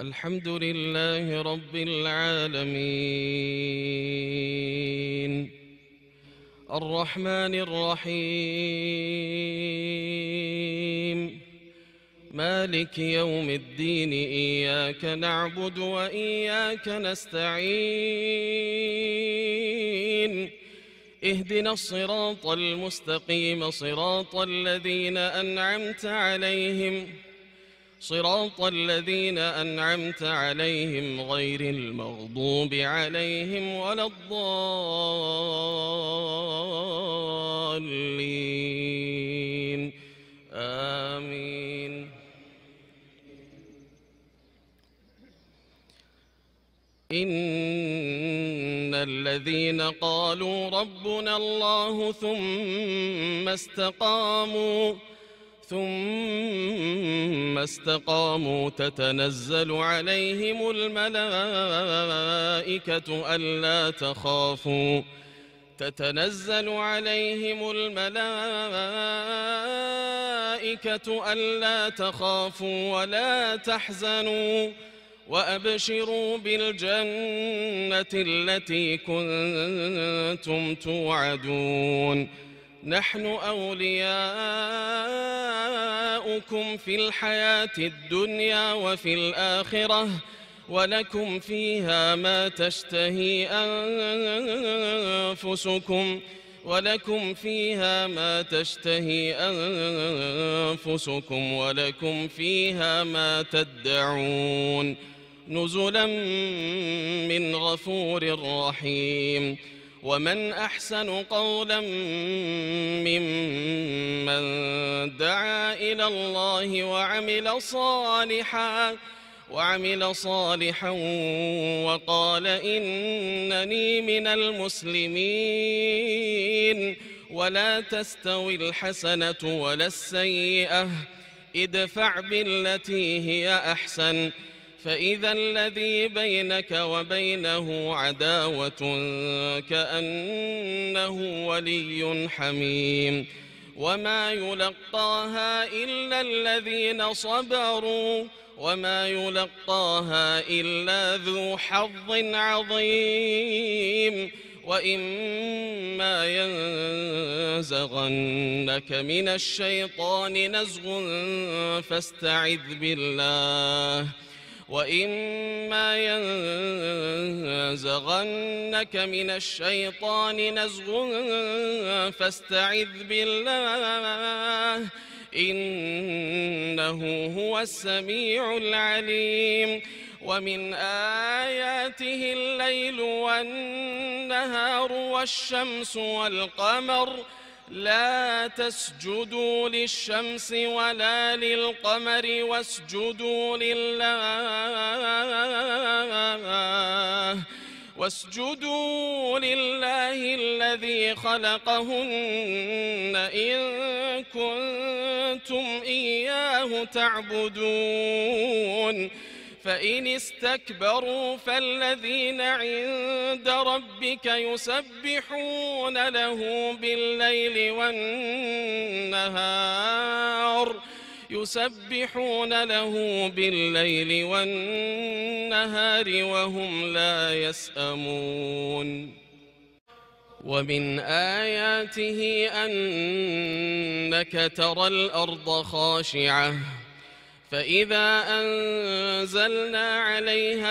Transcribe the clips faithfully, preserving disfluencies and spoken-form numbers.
الحمد لله رب العالمين الرحمن الرحيم مالك يوم الدين إياك نعبد وإياك نستعين اهدنا الصراط المستقيم صراط الذين أنعمت عليهم صراط الذين أنعمت عليهم غير المغضوب عليهم ولا الضالين آمين. إن الذين قالوا ربنا الله ثم استقاموا ثم استقاموا تتنزل عليهم الملائكة ألا تخافوا تتنزل عليهم الملائكة ألا تخافوا ولا تحزنوا وأبشروا بالجنة التي كنتم توعدون نحن أولياؤكم في الحياة الدنيا وفي الآخرة ولكم فيها ما تشتهي أنفسكم ولكم فيها ما تشتهي أنفسكم ولكم فيها ما تدعون نزلا من غفور رحيم. ومن أحسن قولا ممن دعا إلى الله وعمل صالحا وعمل صالحا وقال إنني من المسلمين ولا تستوي الحسنة ولا السيئة ادفع بالتي هي أحسن فإذا الذي بينك وبينه عداوة كأنه ولي حميم وما يلقاها إلا الذين صبروا وما يلقاها إلا ذو حظ عظيم. وإما ينزغنك من الشيطان نزغ فاستعذ بالله وإما ينزغنك من الشيطان نزغ فاستعذ بالله إنه هو السميع العليم. ومن آياته الليل والنهار والشمس والقمر لا تسجدوا للشمس ولا للقمر واسجدوا لله واسجدوا لله الذي خلقهن إن كنتم إياه تعبدون فإن استكبروا فالذين عند ربك يسبحون له بالليل والنهار يسبحون له بالليل والنهار وهم لا يسأمون. ومن آياته أنك ترى الأرض خاشعة فإذا أنزلنا عليها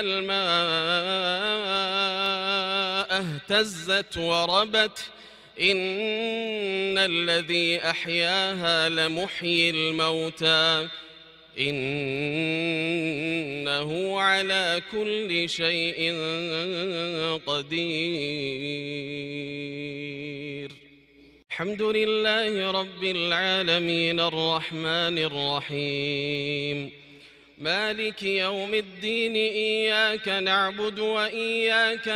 الماء اهتزت وربت إن الذي أحياها لمحيي الموتى إنه على كل شيء قدير. الحمد لله رب العالمين الرحمن الرحيم مالك يوم الدين إياك نعبد وإياك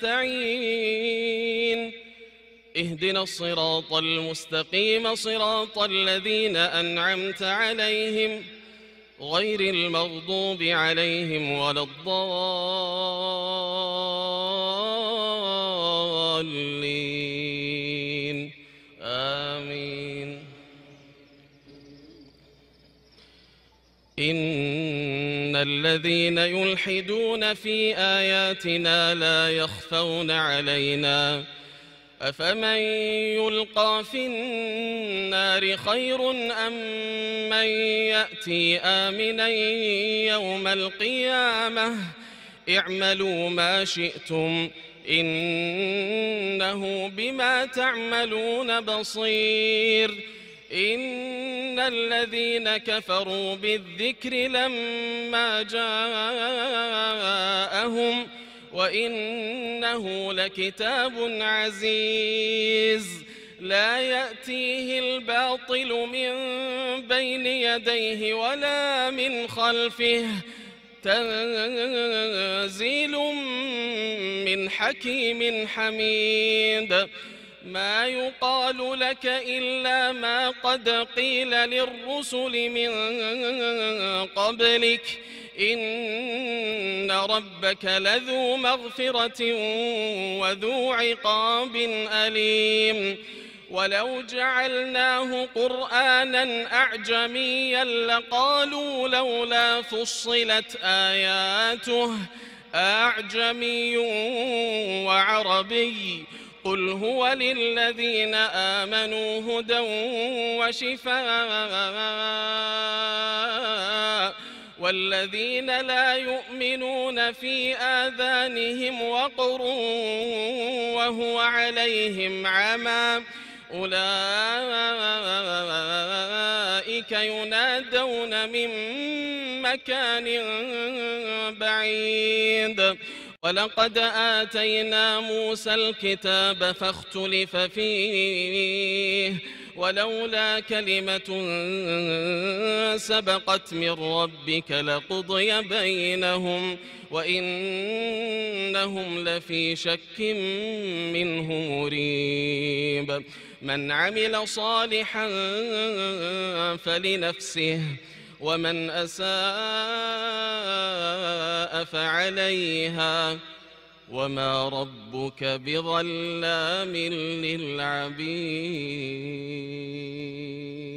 نستعين اهدنا الصراط المستقيم صراط الذين أنعمت عليهم غير المغضوب عليهم ولا الضالين آمين. إن الذين يلحدون في آياتنا لا يخفون علينا أفمن يلقى في النار خير أم من يأتي آمنا يوم القيامة اعملوا ما شئتم إنه بما تعملون بصير إن الذين كفروا بالذكر لما جاءهم وإنه لكتاب عزيز لا يأتيه الباطل من بين يديه ولا من خلفه تنزيل من حكيم حميد ما يقال لك إلا ما قد قيل للرسل من قبلك إن ربك لذو مغفرة وذو عقاب أليم ولو جعلناه قرآنا أعجميا لقالوا لولا فصلت آياته أعجمي وعربي قل هو للذين آمنوا هدى وشفاء والذين لا يؤمنون في آذانهم وقر وهو عليهم عمى أولئك ينادون من مكان بعيد ولقد آتينا موسى الكتاب فاختلف فيه ولولا كلمة سبقت من ربك لقضي بينهم وإنهم لفي شك منه مريب من عمل صالحا فلنفسه ومن أساء فعليها وما ربك بظلام للعبيد.